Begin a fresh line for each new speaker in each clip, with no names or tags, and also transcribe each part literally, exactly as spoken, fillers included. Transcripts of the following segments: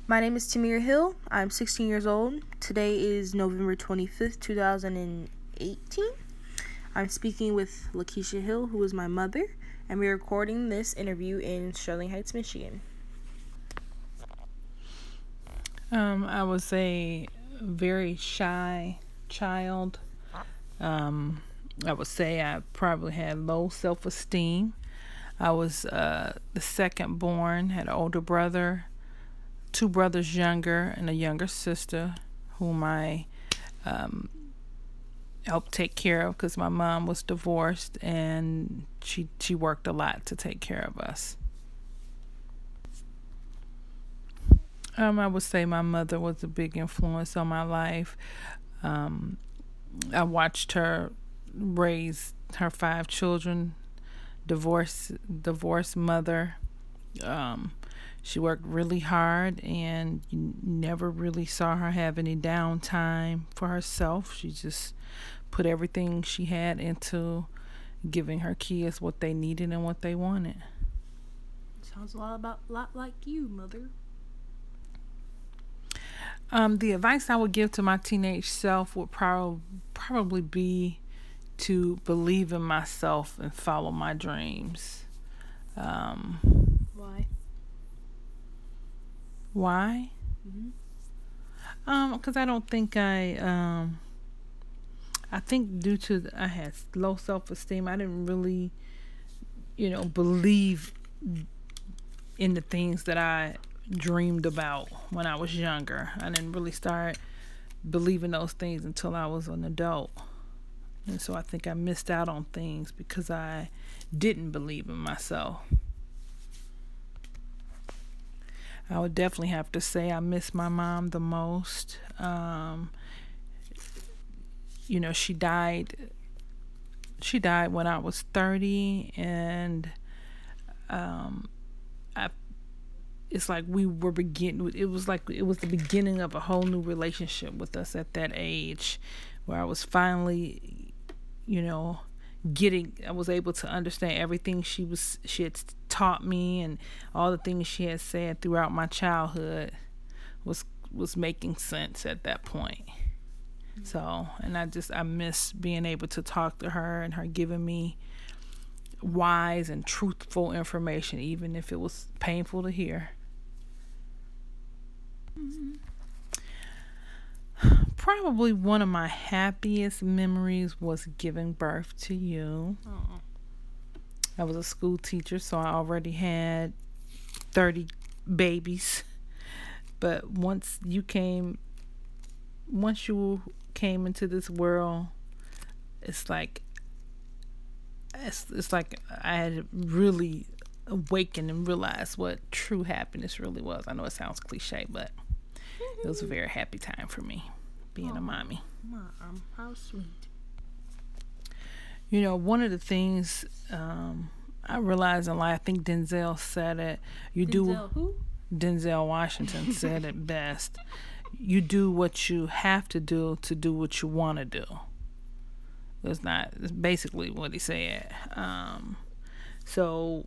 My name is Tamir Hill. I'm sixteen years old. Today is November twenty-fifth, twenty eighteen. I'm speaking with Lakeisha Hill, who is my mother, and we're recording this interview in Sterling Heights, Michigan.
Um, I was a very shy child. Um, I would say I probably had low self-esteem. I was uh, the second born, had an older brother, two brothers younger, and a younger sister whom I um, helped take care of because my mom was divorced and she, she worked a lot to take care of us. Um, I would say my mother was a big influence on my life. Um, I watched her raise her five children, divorce, divorced mother. Um, she worked really hard, and you never really saw her have any downtime for herself. She just put everything she had into giving her kids what they needed and what they wanted.
Sounds a lot about lot like you, mother.
Um, the advice I would give to my teenage self would prob- probably be to believe in myself and follow my dreams. Um,
Why?
Why?
Mm-hmm.
Um, because I don't think I, um, I think due to the, I had low self-esteem, I didn't really, you know, believe in the things that I dreamed about when I was younger. I didn't really start believing those things until I was an adult. And so I think I missed out on things because I didn't believe in myself. I would definitely have to say I miss my mom the most. Um, you know, she died. She died when I was thirty, and um, I. It's like we were beginning. It was like it was the beginning of a whole new relationship with us at that age, where I was finally, you know, getting. I was able to understand everything she was. She had taught me, and all the things she had said throughout my childhood was was making sense at that point. Mm-hmm. So, and I just I miss being able to talk to her and her giving me wise and truthful information, even if it was painful to hear. Mm-hmm. Probably one of my happiest memories was giving birth to you.
Oh.
I was a school teacher, so I already had thirty babies. But once you came, once you came into this world, it's like it's, it's like I had really awakened and realized what true happiness really was. I know it sounds cliche, but it was a very happy time for me being oh, a mommy.
Mom, how sweet.
You know, one of the things um, I realized in life, I think Denzel said it. You
Denzel
do.
Who?
Denzel Washington said it best. You do what you have to do to do what you want to do. That's not. It's basically what he said. Um, so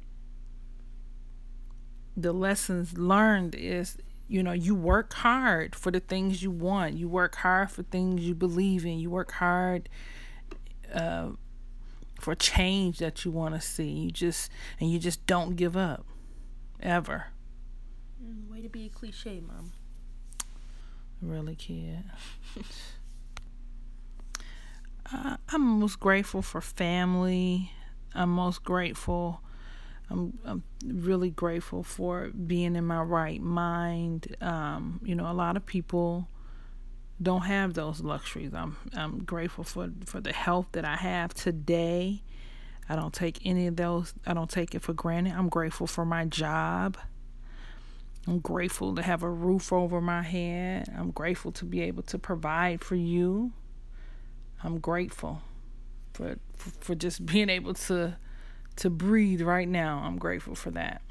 the lessons learned is, you know, you work hard for the things you want. You work hard for things you believe in. You work hard uh, for change that you want to see. You just and you just don't give up, ever.
Way to be a cliche, Mom.
Really, kid. uh, I'm most grateful for family. I'm most grateful. I'm, I'm really grateful for being in my right mind. Um, you know, a lot of people don't have those luxuries. I'm I'm grateful for, for the health that I have today. I don't take any of those. I don't take it for granted. I'm grateful for my job. I'm grateful to have a roof over my head. I'm grateful to be able to provide for you. I'm grateful for for, for just being able to to breathe right now. I'm grateful for that.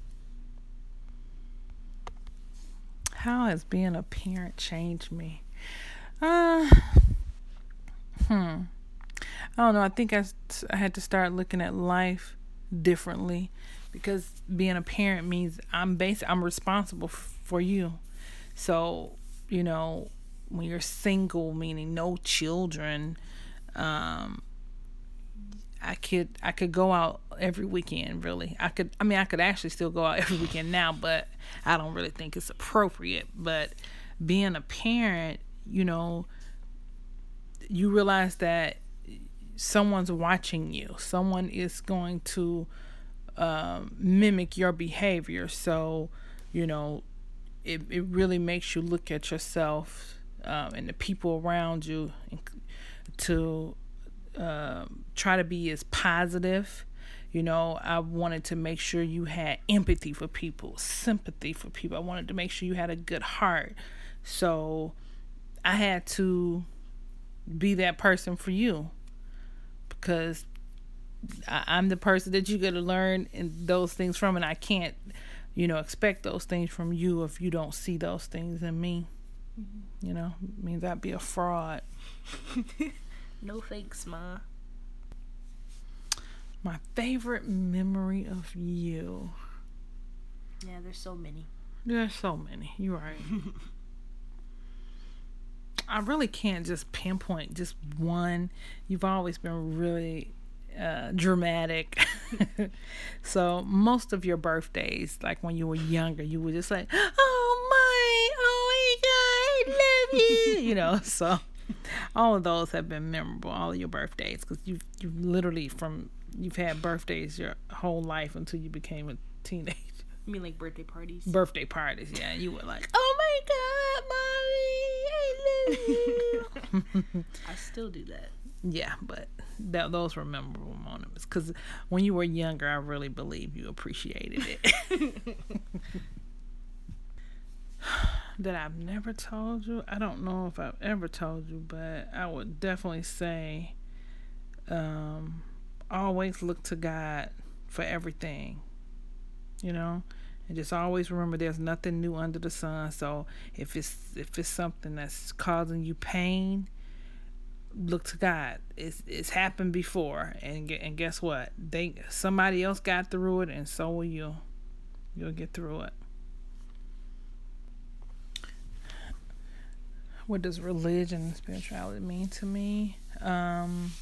How has being a parent changed me? Uh, hmm. I don't know. I think I, I had to start looking at life differently, because being a parent means I'm basic. I'm responsible f- for you. So, you know, when you're single, meaning no children, um, I could I could go out every weekend. Really, I could. I mean, I could actually still go out every weekend now, but I don't really think it's appropriate. But being a parent, you know, you realize that someone's watching you. Someone is going to um, mimic your behavior. So, you know, it it really makes you look at yourself um, and the people around you to um, try to be as positive. You know, I wanted to make sure you had empathy for people, sympathy for people. I wanted to make sure you had a good heart. So I had to be that person for you, because I, I'm the person that you're going to learn in those things from, and I can't, you know, expect those things from you if you don't see those things in me. Mm-hmm. You know, it means I'd be a fraud.
No thanks, Ma.
My favorite memory of you.
Yeah, there's so many.
There's so many. You're right. I really can't just pinpoint just one. You've always been really uh, dramatic. So most of your birthdays, like when you were younger, you were just like, oh my, oh my God, I love you. You know, so all of those have been memorable, all of your birthdays, because you've, you've literally from, you've had birthdays your whole life until you became a teenager.
You mean like birthday parties?
Birthday parties, yeah. You were like, oh my God, Mommy, I love you.
I still do that.
Yeah, but that, those were memorable moments. Because when you were younger, I really believe you appreciated it. That I've never told you? I don't know if I've ever told you, but I would definitely say um, always look to God for everything. You know, and just always remember there's nothing new under the sun. So if it's if it's something that's causing you pain, look to God. It's it's happened before, and and guess what? They somebody else got through it, and so will you. You'll get through it. What does religion and spirituality mean to me? Um,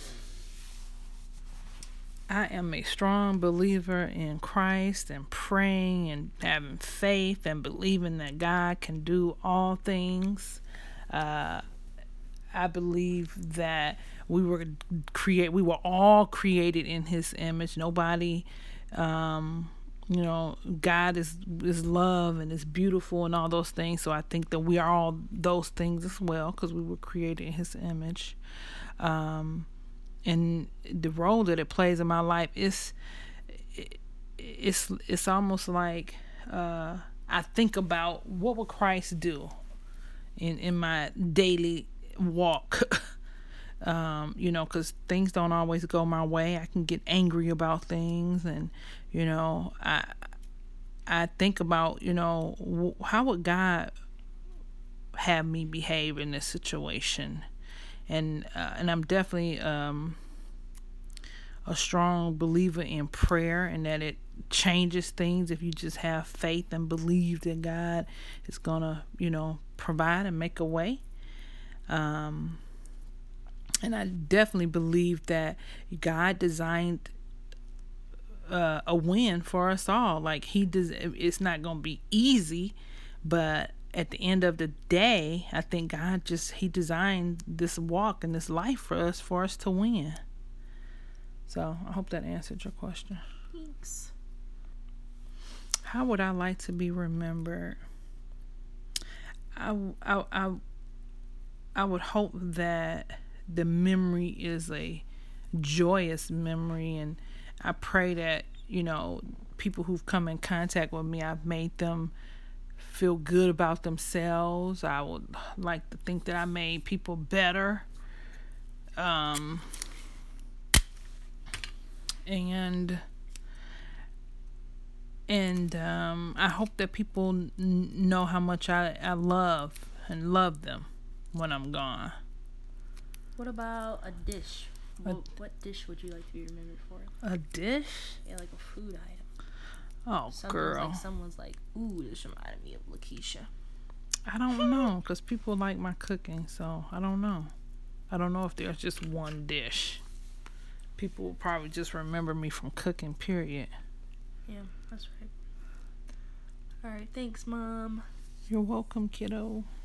I am a strong believer in Christ and praying and having faith and believing that God can do all things. Uh, I believe that we were create we were all created in His image. Nobody, um, you know, God is is love and is beautiful and all those things. So I think that we are all those things as well, because we were created in His image. Um, And the role that it plays in my life is, it's it's almost like uh, I think about what would Christ do in, in my daily walk. um, you know, because things don't always go my way. I can get angry about things, and you know, I I think about, you know, how would God have me behave in this situation. And uh, and I'm definitely um, a strong believer in prayer, and that it changes things if you just have faith and believe that God is gonna, you know, provide and make a way. Um, and I definitely believe that God designed uh, a win for us all. Like He does, it's not gonna be easy, but at the end of the day, I think God just, He designed this walk and this life for us, for us to win. So I hope that answered your question.
Thanks.
How would I like to be remembered? I, I, I, I would hope that the memory is a joyous memory, and I pray that, you know, people who've come in contact with me, I've made them feel good about themselves. I would like to think that I made people better. Um, and and um, I hope that people n- know how much I, I love and love them when I'm gone.
What about a dish?
A,
What, what dish would you like to be remembered for?
A dish?
Yeah, like a food item.
Oh,
Something's
girl.
Like someone's like, ooh, this reminded me of Lakeisha.
I don't know, because people like my cooking, so I don't know. I don't know if there's just one dish. People will probably just remember me from cooking, period.
Yeah, that's right. All right, thanks, Mom.
You're welcome, kiddo.